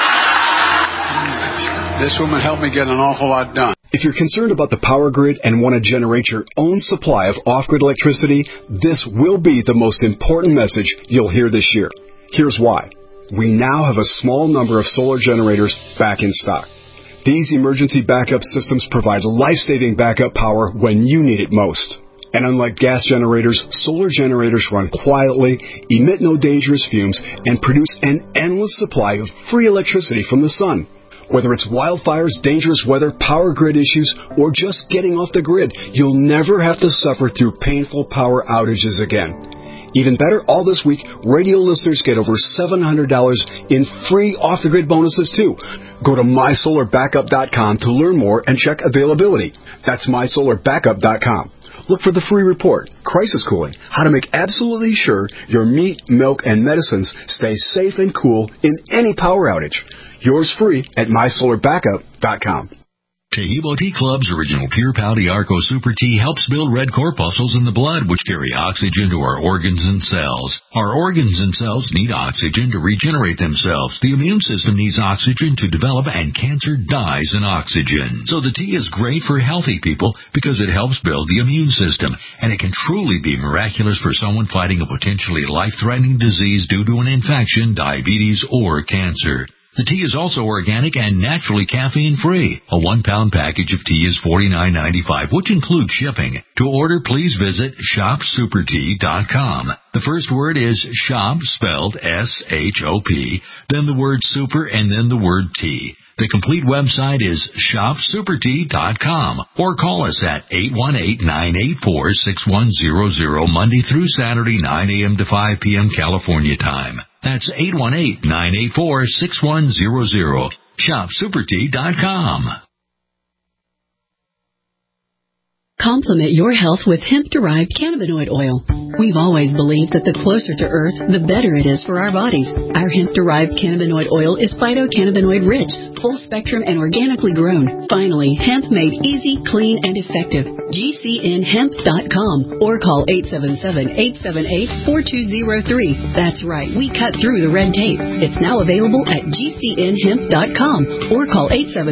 This woman helped me get an awful lot done. If you're concerned about the power grid and want to generate your own supply of off-grid electricity, this will be the most important message you'll hear this year. Here's why. We now have a small number of solar generators back in stock. These emergency backup systems provide life-saving backup power when you need it most. And unlike gas generators, solar generators run quietly, emit no dangerous fumes, and produce an endless supply of free electricity from the sun. Whether it's wildfires, dangerous weather, power grid issues, or just getting off the grid, you'll never have to suffer through painful power outages again. Even better, all this week, radio listeners get over $700 in free off-the-grid bonuses, too. Go to mysolarbackup.com to learn more and check availability. That's mysolarbackup.com. Look for the free report, Crisis Cooling, how to make absolutely sure your meat, milk, and medicines stay safe and cool in any power outage. Yours free at mysolarbackup.com. Tahibo Tea Club's original Pure Pau Arco Super Tea helps build red corpuscles in the blood, which carry oxygen to our organs and cells. Our organs and cells need oxygen to regenerate themselves. The immune system needs oxygen to develop, and cancer dies in oxygen. So the tea is great for healthy people because it helps build the immune system, and it can truly be miraculous for someone fighting a potentially life-threatening disease due to an infection, diabetes, or cancer. The tea is also organic and naturally caffeine-free. A 1-pound package of tea is $49.95, which includes shipping. To order, please visit shopsupertea.com. The first word is shop, spelled S-H-O-P, then the word super, and then the word tea. The complete website is shopsupertea.com, or call us at 818-984-6100, Monday through Saturday, 9 a.m. to 5 p.m. California time. That's 818-984-6100. ShopSuperTea.com. Complement your health with hemp-derived cannabinoid oil. We've always believed that the closer to Earth, the better it is for our bodies. Our hemp-derived cannabinoid oil is phytocannabinoid-rich, full-spectrum, and organically grown. Finally, hemp made easy, clean, and effective. GCNhemp.com or call 877-878-4203. That's right, we cut through the red tape. It's now available at GCNhemp.com or call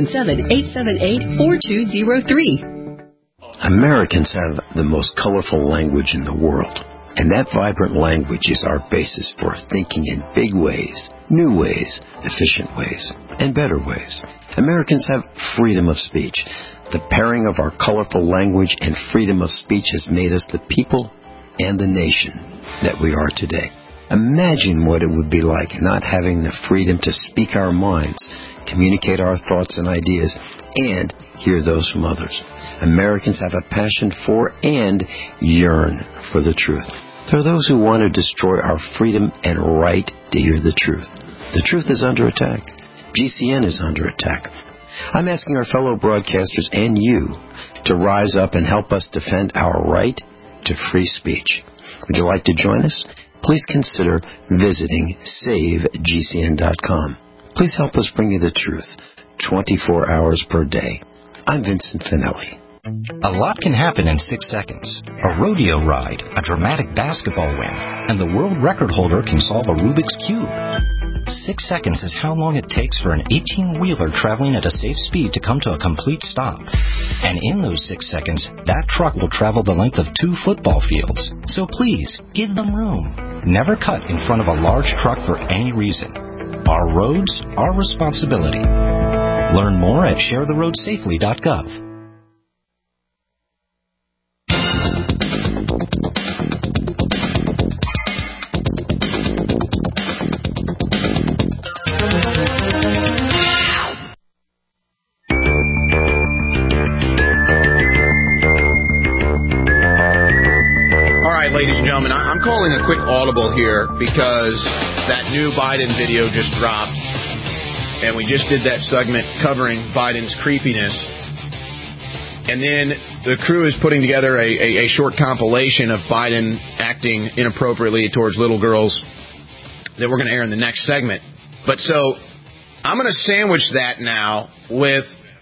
877-878-4203. Americans have the most colorful language in the world, and that vibrant language is our basis for thinking in big ways, new ways, efficient ways, and better ways. Americans have freedom of speech. The pairing of our colorful language and freedom of speech has made us the people and the nation that we are today. Imagine what it would be like not having the freedom to speak our minds, communicate our thoughts and ideas, and hear those from others. Americans have a passion for and yearn for the truth. There are those who want to destroy our freedom and right to hear the truth. The truth is under attack. GCN is under attack. I'm asking our fellow broadcasters and you to rise up and help us defend our right to free speech. Would you like to join us? Please consider visiting SaveGCN.com. Please help us bring you the truth 24 hours per day. I'm Vincent Finelli. A lot can happen in 6 seconds. A rodeo ride, a dramatic basketball win, and the world record holder can solve a Rubik's Cube. 6 seconds is how long it takes for an 18-wheeler traveling at a safe speed to come to a complete stop. And in those 6 seconds, that truck will travel the length of 2 football fields. So please, give them room. Never cut in front of a large truck for any reason. Our roads, our responsibility. Learn more at sharetheroadsafely.gov. Ladies and gentlemen, I'm calling a quick audible here because that new Biden video just dropped, and we just did that segment covering Biden's creepiness. And then the crew is putting together a short compilation of Biden acting inappropriately towards little girls that we're going to air in the next segment. But so I'm going to sandwich that now with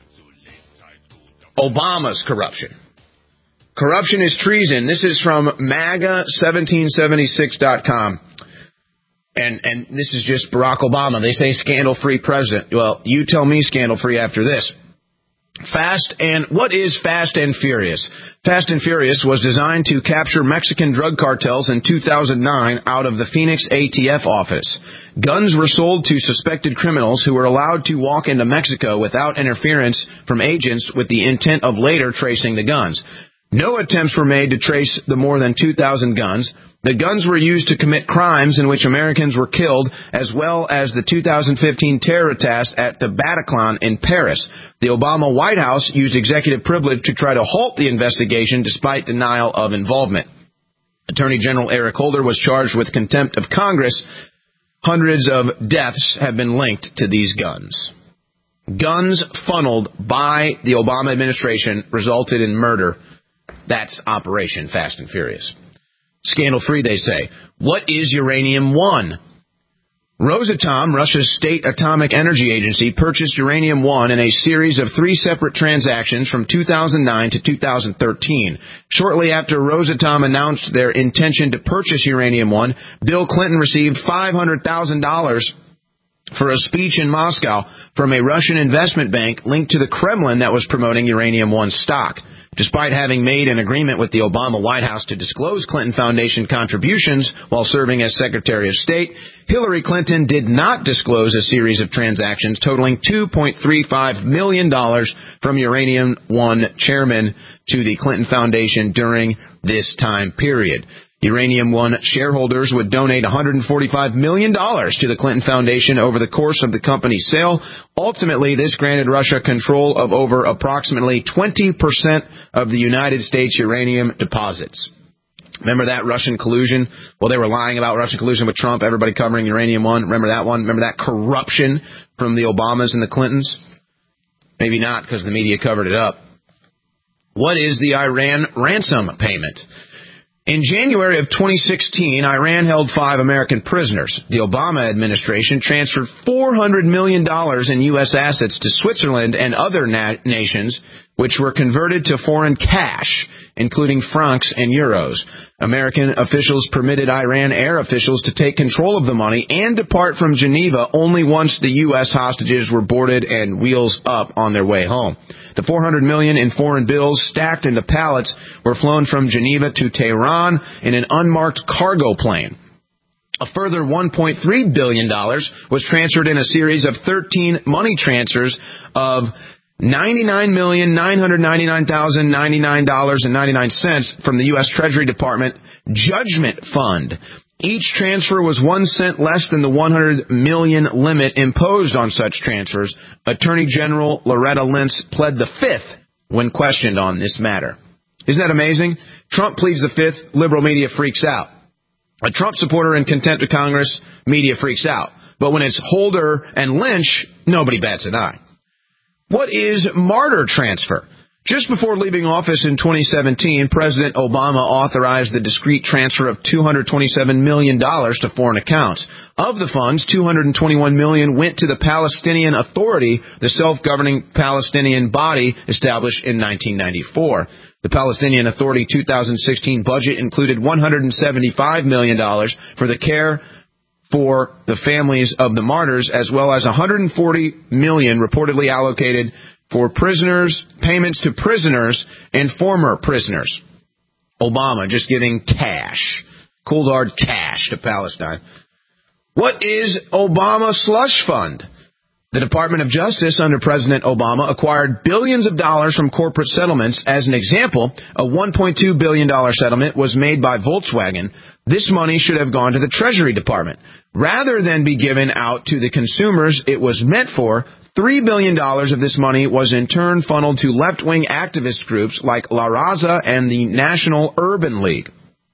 Obama's corruption. Corruption is treason. This is from MAGA1776.com. And this is just Barack Obama. They say scandal-free president. Well, you tell me scandal-free after this. What is Fast and Furious? Fast and Furious was designed to capture Mexican drug cartels in 2009 out of the Phoenix ATF office. Guns were sold to suspected criminals who were allowed to walk into Mexico without interference from agents with the intent of later tracing the guns. No attempts were made to trace the more than 2,000 guns. The guns were used to commit crimes in which Americans were killed, as well as the 2015 terror attacks at the Bataclan in Paris. The Obama White House used executive privilege to try to halt the investigation despite denial of involvement. Attorney General Eric Holder was charged with contempt of Congress. Hundreds of deaths have been linked to these guns. Guns funneled by the Obama administration resulted in murder. That's Operation Fast and Furious. Scandal-free, they say. What is Uranium-1? Rosatom, Russia's state atomic energy agency, purchased uranium-1 in a series of 3 separate transactions from 2009 to 2013. Shortly after Rosatom announced their intention to purchase uranium-1, Bill Clinton received $500,000 for a speech in Moscow from a Russian investment bank linked to the Kremlin that was promoting uranium-1 stock. Despite having made an agreement with the Obama White House to disclose Clinton Foundation contributions while serving as Secretary of State, Hillary Clinton did not disclose a series of transactions totaling $2.35 million from Uranium-1 chairman to the Clinton Foundation during this time period. Uranium-1 shareholders would donate $145 million to the Clinton Foundation over the course of the company's sale. Ultimately, this granted Russia control of over approximately 20% of the United States uranium deposits. Remember that Russian collusion? Well, they were lying about Russian collusion with Trump, everybody covering Uranium-1. Remember that one? Remember that corruption from the Obamas and the Clintons? Maybe not, because the media covered it up. What is the Iran ransom payment? In January of 2016, Iran held 5 American prisoners. The Obama administration transferred $400 million in U.S. assets to Switzerland and other nations, which were converted to foreign cash, including francs and euros. American officials permitted Iran air officials to take control of the money and depart from Geneva only once the U.S. hostages were boarded and wheels up on their way home. The $400 million in foreign bills stacked into pallets were flown from Geneva to Tehran in an unmarked cargo plane. A further $1.3 billion was transferred in a series of 13 money transfers of $99,999,099.99 from the U.S. Treasury Department Judgment Fund. Each transfer was 1 cent less than the $100 million limit imposed on such transfers. Attorney General Loretta Lynch pled the Fifth when questioned on this matter. Isn't that amazing? Trump pleads the Fifth, liberal media freaks out. A Trump supporter in contempt of Congress, media freaks out. But when it's Holder and Lynch, nobody bats an eye. What is martyr transfer? Just before leaving office in 2017, President Obama authorized the discreet transfer of $227 million to foreign accounts. Of the funds, $221 million went to the Palestinian Authority, the self-governing Palestinian body established in 1994. The Palestinian Authority 2016 budget included $175 million for the care for the families of the martyrs, as well as $140 million reportedly allocated for prisoners, payments to prisoners and former prisoners. Obama just giving cash, cold hard cash to Palestine. What is Obama slush fund? The Department of Justice under President Obama acquired billions of dollars from corporate settlements. As an example, a $1.2 billion settlement was made by Volkswagen. This money should have gone to the Treasury Department. Rather than be given out to the consumers it was meant for, $3 billion of this money was in turn funneled to left-wing activist groups like La Raza and the National Urban League.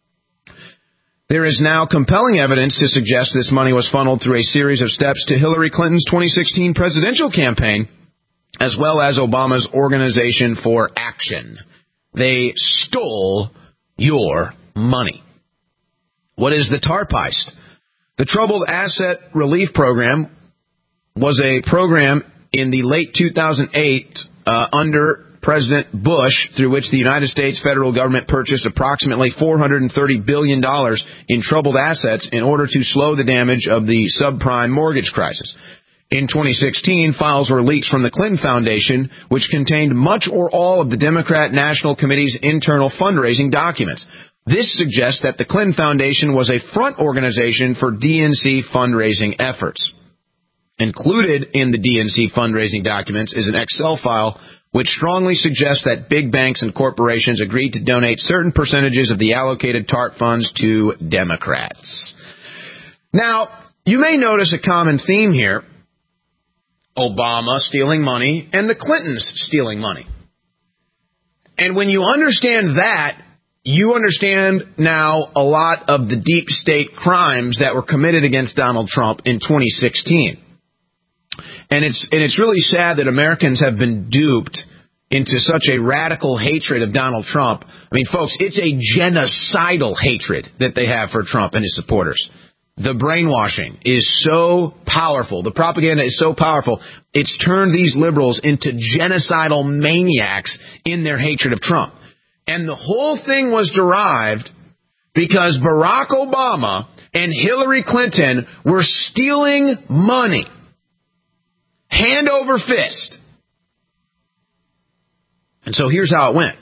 There is now compelling evidence to suggest this money was funneled through a series of steps to Hillary Clinton's 2016 presidential campaign, as well as Obama's Organization for Action. They stole your money. What is the TARP heist? The Troubled Asset Relief Program was a program in the late 2008 under President Bush, through which the United States federal government purchased approximately $430 billion in troubled assets in order to slow the damage of the subprime mortgage crisis. In 2016, files were leaked from the Clinton Foundation, which contained much or all of the Democrat National Committee's internal fundraising documents. This suggests that the Clinton Foundation was a front organization for DNC fundraising efforts. Included in the DNC fundraising documents is an Excel file which strongly suggests that big banks and corporations agreed to donate certain percentages of the allocated TARP funds to Democrats. Now, you may notice a common theme here: Obama stealing money and the Clintons stealing money. And when you understand that, you understand now a lot of the deep state crimes that were committed against Donald Trump in 2016. And it's really sad that Americans have been duped into such a radical hatred of Donald Trump. I mean, folks, it's a genocidal hatred that they have for Trump and his supporters. The brainwashing is so powerful. The propaganda is so powerful. It's turned these liberals into genocidal maniacs in their hatred of Trump. And the whole thing was derived because Barack Obama and Hillary Clinton were stealing money, hand over fist. And so here's how it went.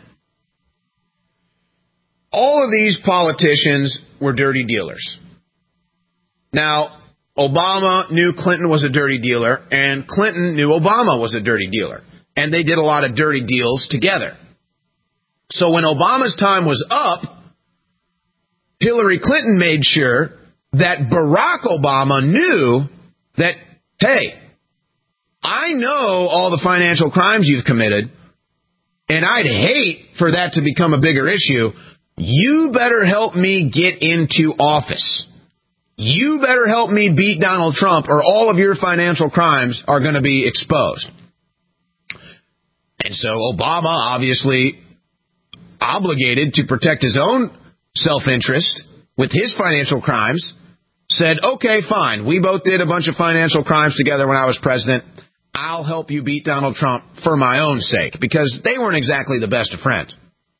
All of these politicians were dirty dealers. Now, Obama knew Clinton was a dirty dealer, and Clinton knew Obama was a dirty dealer. And they did a lot of dirty deals together. So when Obama's time was up, Hillary Clinton made sure that Barack Obama knew that, hey, I know all the financial crimes you've committed, and I'd hate for that to become a bigger issue. You better help me get into office. You better help me beat Donald Trump, or all of your financial crimes are going to be exposed. And so Obama, obviously obligated to protect his own self-interest with his financial crimes, said, okay, fine, we both did a bunch of financial crimes together when I was president. I'll help you beat Donald Trump for my own sake, because they weren't exactly the best of friends.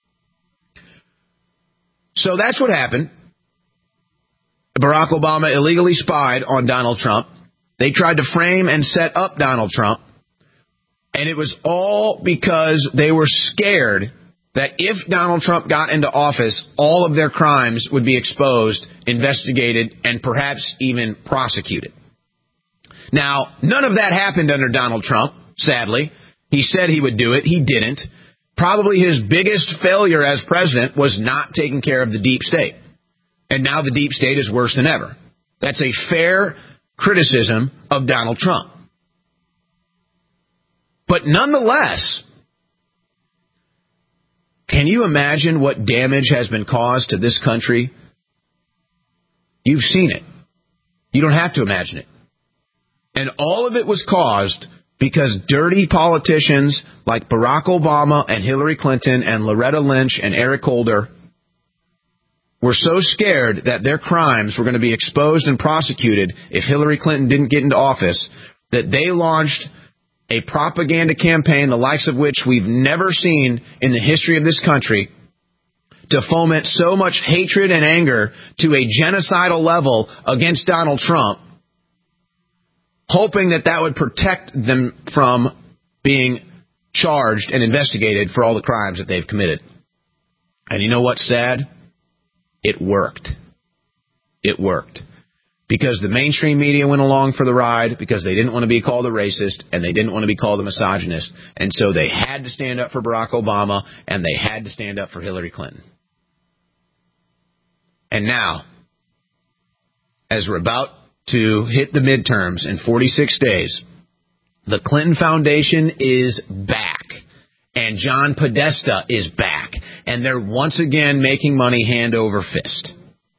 So that's what happened. Barack Obama illegally spied on Donald Trump. They tried to frame and set up Donald Trump. And it was all because they were scared that if Donald Trump got into office, all of their crimes would be exposed, investigated, and perhaps even prosecuted. Now, none of that happened under Donald Trump, sadly. He said he would do it. He didn't. Probably his biggest failure as president was not taking care of the deep state. And now the deep state is worse than ever. That's a fair criticism of Donald Trump. But nonetheless, can you imagine what damage has been caused to this country? You've seen it. You don't have to imagine it. And all of it was caused because dirty politicians like Barack Obama and Hillary Clinton and Loretta Lynch and Eric Holder were so scared that their crimes were going to be exposed and prosecuted if Hillary Clinton didn't get into office, that they launched a propaganda campaign, the likes of which we've never seen in the history of this country, to foment so much hatred and anger to a genocidal level against Donald Trump, hoping that that would protect them from being charged and investigated for all the crimes that they've committed. And you know what's sad? It worked. It worked. Because the mainstream media went along for the ride, because they didn't want to be called a racist, and they didn't want to be called a misogynist, and so they had to stand up for Barack Obama, and they had to stand up for Hillary Clinton. And now, as we're about to hit the midterms in 46 days, the Clinton Foundation is back. And John Podesta is back. And they're once again making money hand over fist.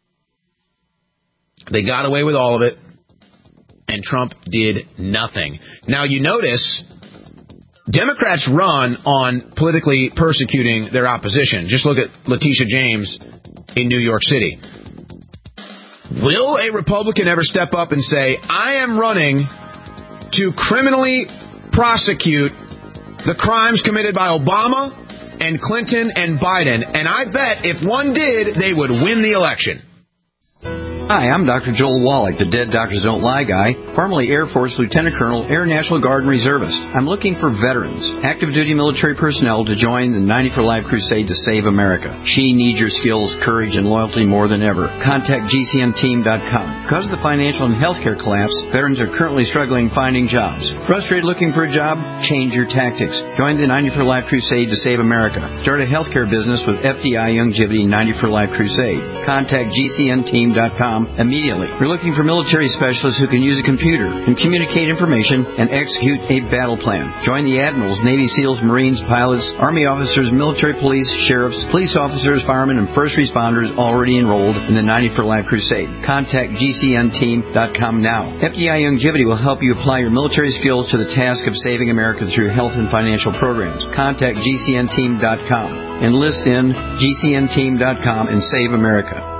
They got away with all of it. And Trump did nothing. Now, you notice Democrats run on politically persecuting their opposition. Just look at Letitia James in New York City. Will a Republican ever step up and say, I am running to criminally prosecute the crimes committed by Obama and Clinton and Biden? And I bet if one did, they would win the election. Hi, I'm Dr. Joel Wallach, the Dead Doctors Don't Lie guy, formerly Air Force Lieutenant Colonel, Air National Guard and Reservist. I'm looking for veterans, active duty military personnel to join the 90 for Life crusade to save America. She needs your skills, courage, and loyalty more than ever. Contact GCNteam.com. Because of the financial and healthcare collapse, veterans are currently struggling finding jobs. Frustrated looking for a job? Change your tactics. Join the 90 for Life crusade to save America. Start a healthcare business with FDI Youngevity 90 for Life crusade. Contact GCNteam.com immediately. We're looking for military specialists who can use a computer and communicate information and execute a battle plan. Join the admirals, Navy SEALs, Marines, pilots, Army officers, military police, sheriffs, police officers, firemen, and first responders already enrolled in the 90 for Life crusade. Contact GCNteam.com now. FDI Youngevity will help you apply your military skills to the task of saving America through health and financial programs. Contact GCNteam.com. Enlist in GCNteam.com and save America.